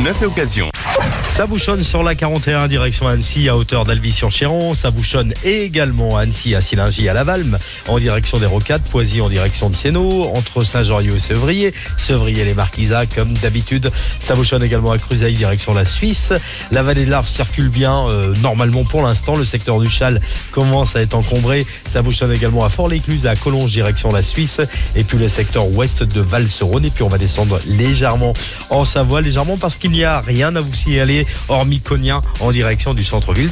neuf et occasion. Ça bouchonne sur la 41 direction Annecy à hauteur d'Albi-sur-Chéron. Ça bouchonne également à Annecy, à Sillingy, à Lavalme, en direction des Rocades, Poisy en direction de Sénaux, entre Saint-Goriot et Sevrier, les Marquisats comme d'habitude. Ça bouchonne également à Cruzailles, direction la Suisse. La vallée de l'Arve circule bien, normalement pour l'instant. Le secteur du Châle commence à être encombré. Ça bouchonne également à Fort-l'Écluse, à Collonges, direction la Suisse. Et puis le secteur ouest de Val-sur-Rhône. Et puis on va descendre légèrement en Savoie, légèrement parce qu'il n'y a rien à vous signaler, hormis Cognac en direction du centre-ville de